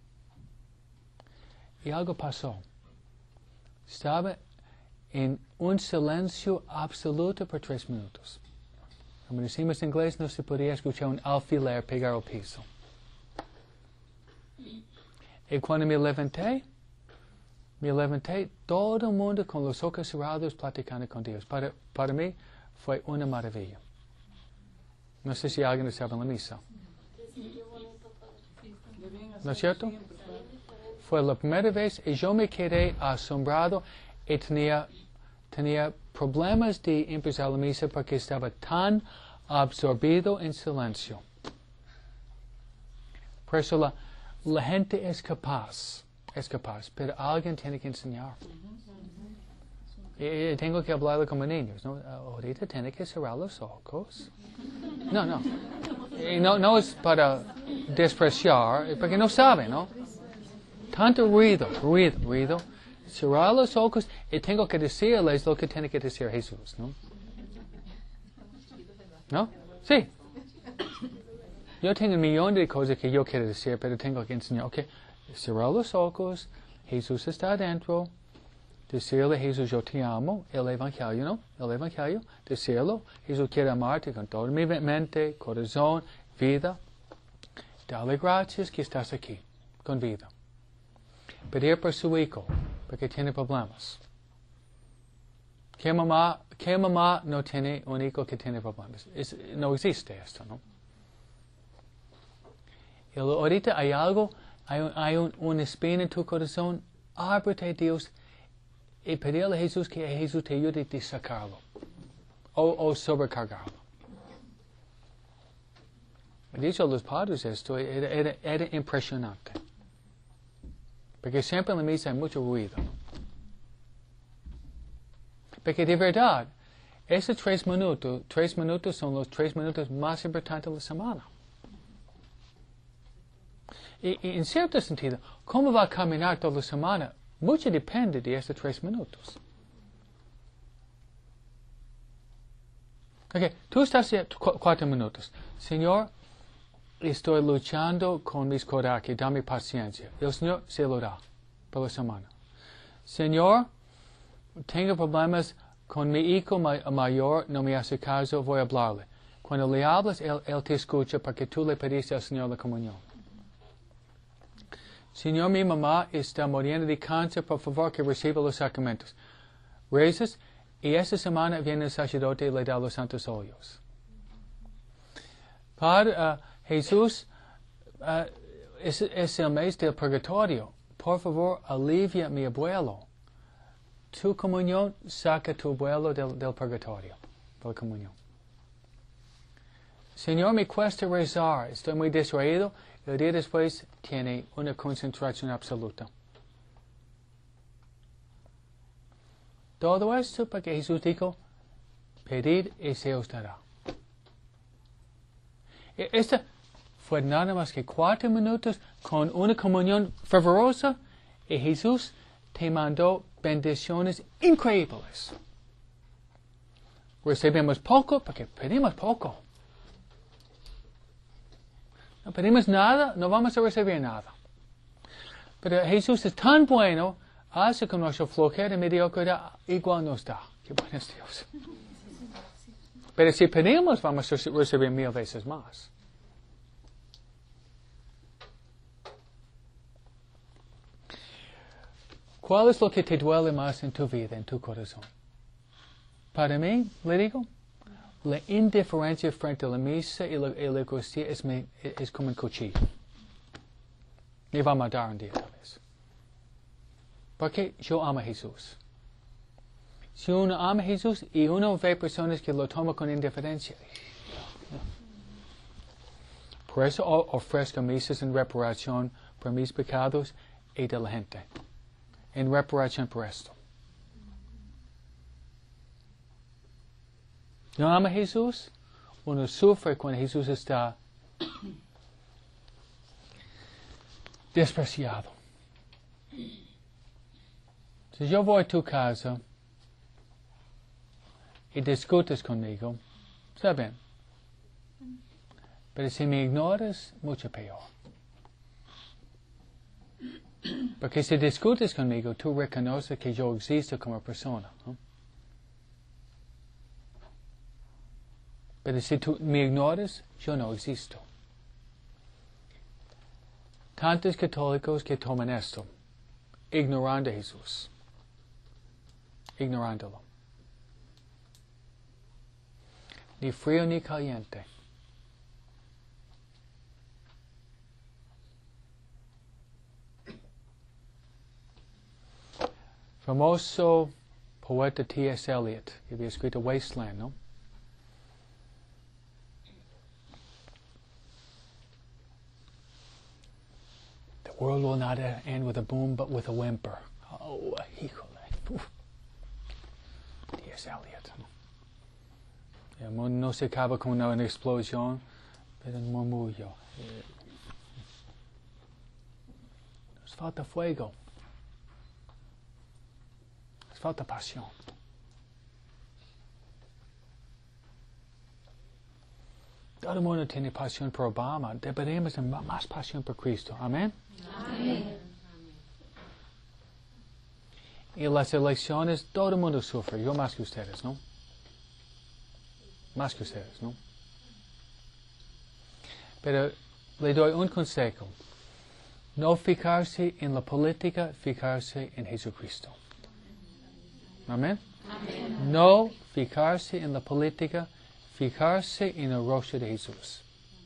Y algo pasó. Estaba en un silencio absoluto por tres minutos. Como decimos en inglés, no se podía escuchar un alfiler pegar al piso. Y cuando me levanté, me levanté todo el mundo con los ojos cerrados platicando con Dios. Para, para mí fue una maravilla. No sé si alguien estaba en la misa. ¿No es cierto? Fue la primera vez y yo me quedé asombrado y tenía, tenía problemas de empezar la misa porque estaba tan absorbido en silencio. Por eso la, la gente es capaz, es capaz, pero alguien tiene que enseñar. Y, y tengo que hablarle como niños, ¿no? Ahorita tiene que cerrar los ojos. No, no. Y no, no es para despreciar, porque no saben, ¿no? Tanto ruido, ruido, ruido. Cerrar los ojos y tengo que decirles lo que tiene que decir Jesús, ¿no? ¿No? Sí. Yo tengo un millón de cosas que yo quiero decir, pero tengo que enseñar. Ok, cerrar los ojos, Jesús está adentro. Decirle a Jesús, yo te amo, el Evangelio, ¿no? El Evangelio, decirlo. Jesús quiere amarte con toda mi mente, corazón, vida. Dale gracias que estás aquí, con vida. Pedir por su hijo, porque tiene problemas. ¿Qué mamá, qué mamá no tiene un hijo que tiene problemas? Es, no existe esto, ¿no? Y ahorita hay algo, hay, un, hay un, una espina en tu corazón, ábrete a Dios y pedirle a Jesús que Jesús te ayude a sacarlo o, o sobrecargarlo. He dicho a los padres esto, era, era, era impresionante. Porque siempre en la misa hay mucho ruido. Porque de verdad, esos tres minutos, tres minutos son los tres minutos más importantes de la semana. Y, y en cierto sentido, ¿cómo va a caminar toda la semana? Mucho depende de esos tres minutos. Ok, tú estás cu cuatro minutos. Señor, estoy luchando con mis corajes, dame paciencia. El Señor se lo da por la semana. Señor, tengo problemas con mi hijo ma mayor, no me hace caso, voy a hablarle. Cuando le hablas, él, él te escucha porque tú le pediste al Señor la comunión. Señor, mi mamá está muriendo de cáncer, por favor que reciba los sacramentos. Rezas, y esta semana viene el sacerdote y le da los santos óleos. Padre, uh, Jesús, uh, es, es el mes del purgatorio. Por favor, alivia a mi abuelo. Tu comunión saca a tu abuelo del, del purgatorio, de la comunión. Señor, me cuesta rezar, estoy muy distraído. El día después tiene una concentración absoluta. Todo esto porque Jesús dijo, pedid y se os dará. Esta fue nada más que cuatro minutos con una comunión fervorosa y Jesús te mandó bendiciones increíbles. Recibimos poco porque pedimos poco. No pedimos nada, no vamos a recibir nada. Pero Jesús es tan bueno, hace con nuestra flojera y mediocridad, igual nos da. Qué bueno es Dios. Pero si pedimos, vamos a recibir mil veces más. ¿Cuál es lo que te duele más en tu vida, en tu corazón? Para mí, le digo, la indiferencia frente a la misa y la, y la Eucaristía es, me, es como un cuchillo. Me va a matar un día tal vez. Porque yo amo a Jesús. Si uno ama a Jesús y uno ve personas que lo toman con indiferencia, por eso ofrezco misas en reparación por mis pecados y de la gente. En reparación por esto. No ama a Jesús, uno sufre cuando Jesús está despreciado. Si yo voy a tu casa y discutes conmigo, está bien. Pero si me ignoras, mucho peor. Porque si discutes conmigo, tú reconoces que yo existo como persona, ¿no? Pero si tú me ignoras, yo no existo. Tantos católicos que toman esto, ignorando a Jesús, ignorándolo. Ni frío ni caliente. Famoso poeta T S Eliot, que había escrito Wasteland, ¿no? The world will not end with a boom, but with a whimper. Oh, híjole. T S Eliot. El mundo no se acaba con una explosión, pero un murmullo. Nos falta fuego. Nos falta pasión. Todo el mundo tiene pasión por Obama. Deberíamos tener más pasión por Cristo. Amén. Amén. Y las elecciones, todo el mundo sufre. Yo más que ustedes, ¿no? Más que ustedes, ¿no? Pero le doy un consejo. No fijarse en la política, fijarse en Jesucristo. Amén. Amén. No fijarse en la política, fijarse en el rostro de Jesús.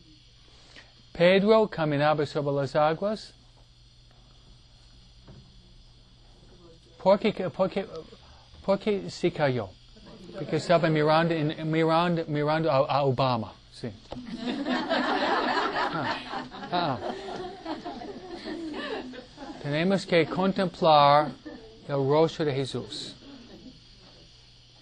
Pedro caminaba sobre las aguas. ¿Por qué, por qué, por qué se cayó? Porque estaba mirando, en, mirando, mirando a, a Obama. Sí. Ah, ah. Tenemos que contemplar el rostro de Jesús.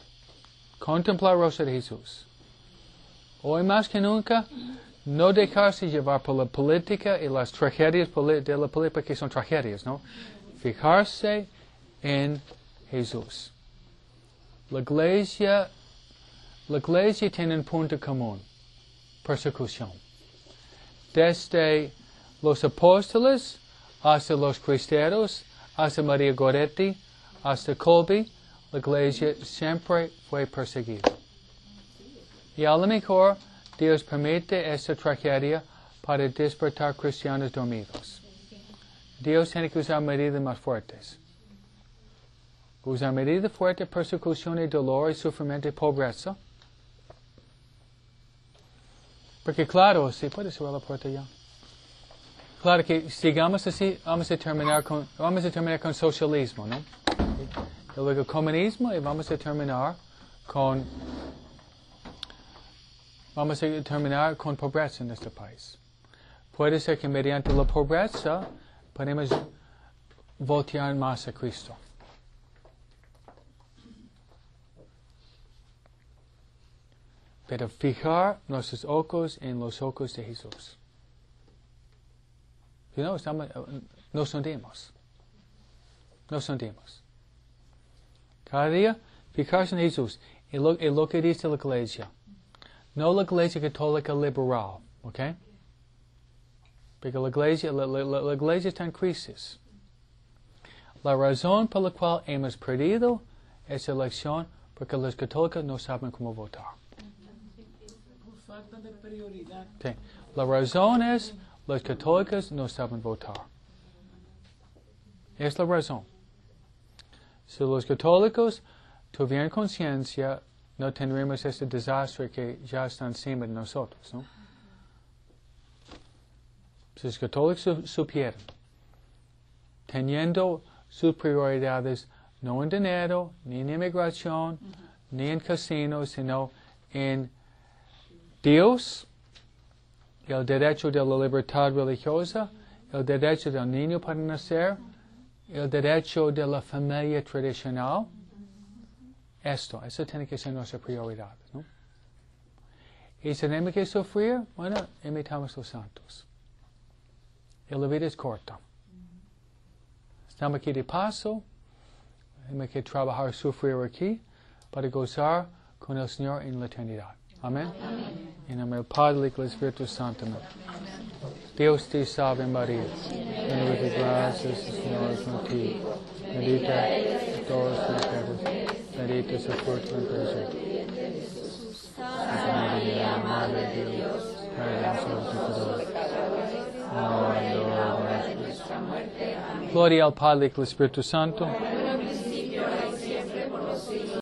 contemplar el rostro de Jesús. Hoy más que nunca, no dejarse llevar por la política y las tragedias de la política, que son tragedias, ¿no? Fijarse en Jesús. La iglesia, la iglesia tiene un punto común: persecución. Desde los apóstoles hasta los cristeros, hasta María Goretti, hasta Colby, la iglesia siempre fue perseguida. Y a lo mejor Dios permite esta tragedia para despertar cristianos dormidos. Dios tiene que usar medidas más fuertes. Usar medidas fuertes, persecución y dolor y sufrimiento y pobreza. Porque claro, si puede cerrar la puerta ya. Claro que sigamos así, vamos a terminar con, vamos a terminar con socialismo, ¿no? Y luego comunismo y vamos a terminar con, vamos a terminar con pobreza en este país. Puede ser que mediante la pobreza podemos voltear más a Cristo. Pero fijar nuestros ojos en los ojos de Jesús. You know, estamos, nos hundimos. Nos hundimos. Cada día, fijarse en Jesús. Y lo, y lo que dice la iglesia. No la iglesia católica liberal. ¿Ok? Porque la iglesia, la, la, la iglesia está en crisis. La razón por la cual hemos perdido esa elección, porque los católicos no saben cómo votar. Falta de prioridad. Sí. La razón es, los católicos no saben votar. Es la razón. Si los católicos tuvieran conciencia, no tendríamos este desastre que ya está encima de nosotros, ¿no? Si los católicos supieran, teniendo sus prioridades no en dinero, ni en inmigración, uh-huh. ni en casinos, sino en Dios, el derecho de la libertad religiosa, el derecho del niño para nacer, el derecho de la familia tradicional. Esto, eso tiene que ser nuestra prioridad, ¿no? Y si tenemos que sufrir, bueno, imitamos a los santos. Y la vida es corta. Estamos aquí de paso, tenemos que trabajar, sufrir aquí, para gozar con el Señor en la eternidad. Amén. Amén. En nombre del Padre, y del Espíritu Santo. Amén. Dios te salve María, llena de gracia, el Señor es contigo. Bendita de todos los pecadores, bendito es el fruto de tu vientre. Santa María, Madre de Dios, ruega por nosotros pecadores, ahora y en la hora de nuestra muerte. Amén. Gloria al Padre y al Espíritu Santo.